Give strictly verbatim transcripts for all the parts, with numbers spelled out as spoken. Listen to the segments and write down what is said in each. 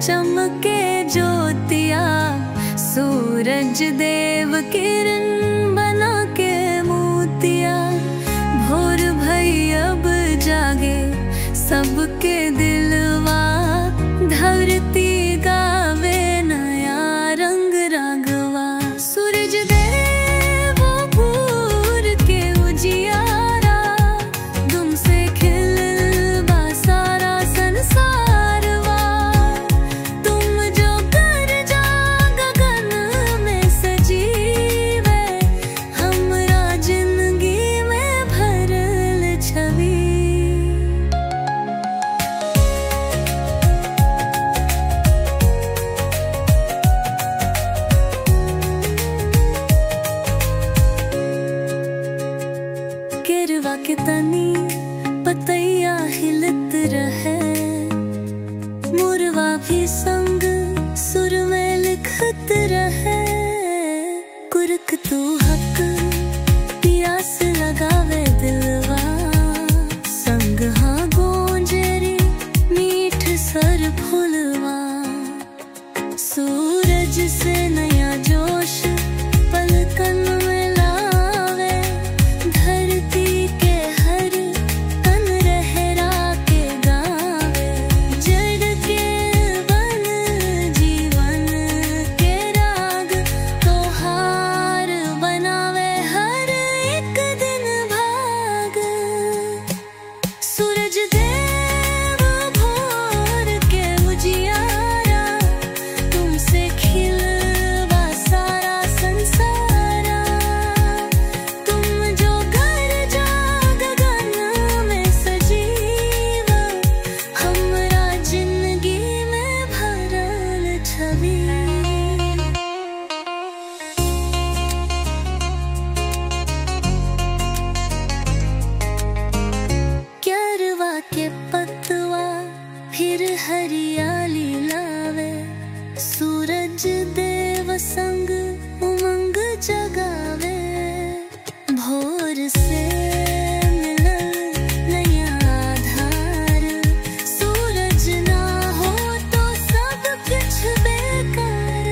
चमके ज्योतिया, सूरज देव किरण बना के मोतिया। भोर भई अब जागे सबके दिलवा, धरती गावे नया रंग रागवा। सूरज देव भोर के उजियारा, तुमसे खिलवा सारा संसारवा। तुम जो कर जा गगन में सजीवे, हमरा जिंदगी में भरल छवि। केरवा के तनी पतैया हिलत रहे, मोरवा भी संग सुर में लिखत रहे। कुर्क तू हक पियास लगावे दिलवा, संग हाँ गोंजेरी मीठ सर फुलवा। सूरज से नया जोश पलकन में लावे, धरती के हर तन रहरा के गावे। जड़ के बन जीवन के राग, त्योहार बनावे हर एक दिन भाग। सूरज देव भोर के उजियारा, तुमसे खिलवा सारा संसारा। तुम जो घर जा गगन में सजीवा, हमरा जिंदगी में भरल छवि। क्यारवा के पतवा फिर हरियाली लावे, सूरज देव संग उमंग जगावे। भोर से मिलल नया आधार, सूरज ना हो तो सब कुछ बेकार।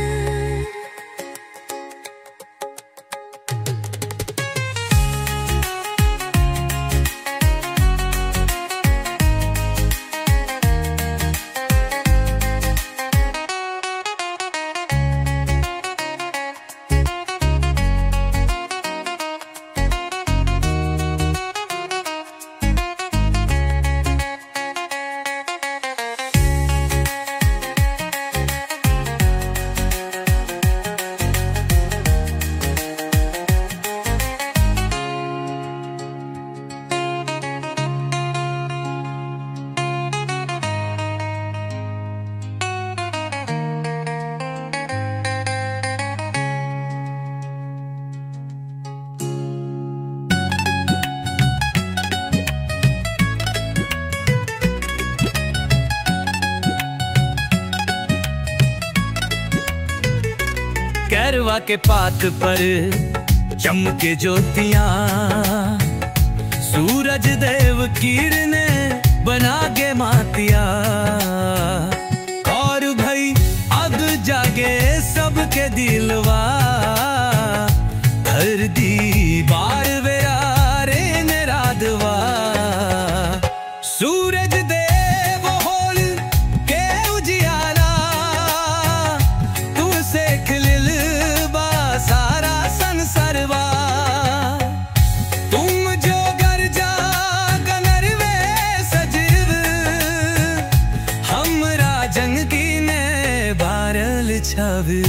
कैरवा के पात पर चमके ज्योतियां, सूरज देव किरने बना के मातिया। और भाई अब जागे सबके दिलवा, धरती बार वेरारे ने राधवा। सूरज देव होल के उजियारा, तुमसे खिलवा सारा संसारवा। तुम जो घर जा गनरवे सजीव, हमरा जिंदगी ने भरल छवि।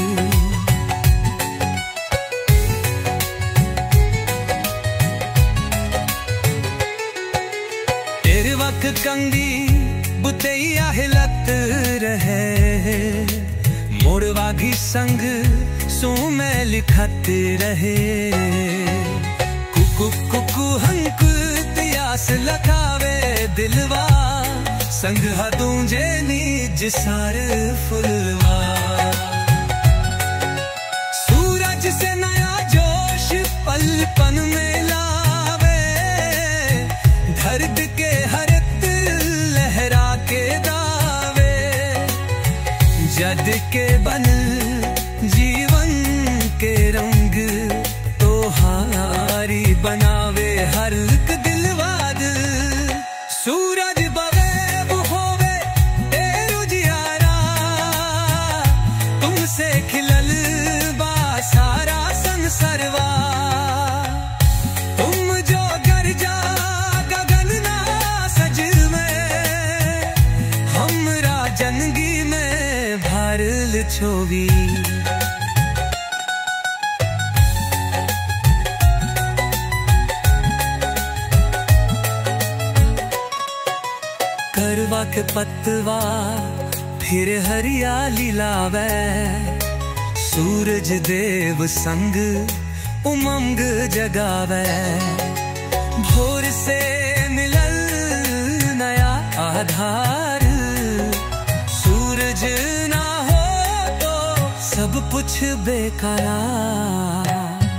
कंगी बुतैया हिलत रहे, मोरवा भी संग सो में लिखत रहे। कुकु कुकु हंक तियास लखावे दिलवा, संग हदूंजे नीज सार फुलवा। सूरज से नया जोश पलपन में लावे, दर्द के हर लहरा के दावे। जद के बन जीवन के रंग तोहारी बनावे हर एक दिलवाद। सूरज बगैब होवे तेरू जियारा, तुमसे खिलल बा सारा संसरवा। तुम जो गरजा गगन ना सज में, हमरा जनगी में भरल छोवी। करवा के पतवा फिर हरियाली लावे, सूरज देव संग उमंग जगावे। भोर से मिलल नया आधार, सूरज ना हो तो सब कुछ बेकरार।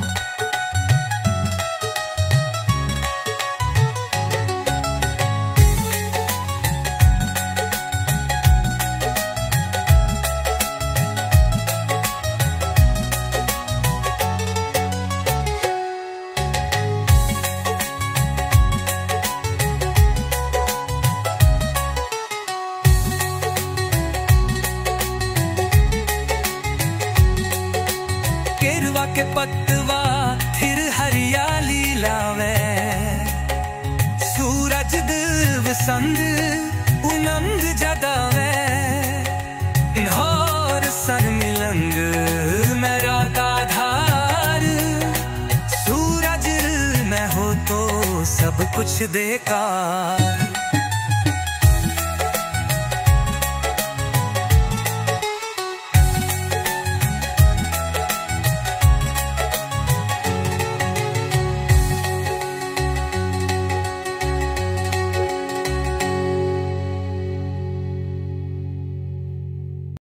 केरवा के पतवा फिर हरियाली लावे, सूरज देव संग उमंग जगावे। और सर मिलंग मेरा आधार, सूरज में हो तो सब कुछ बेकार।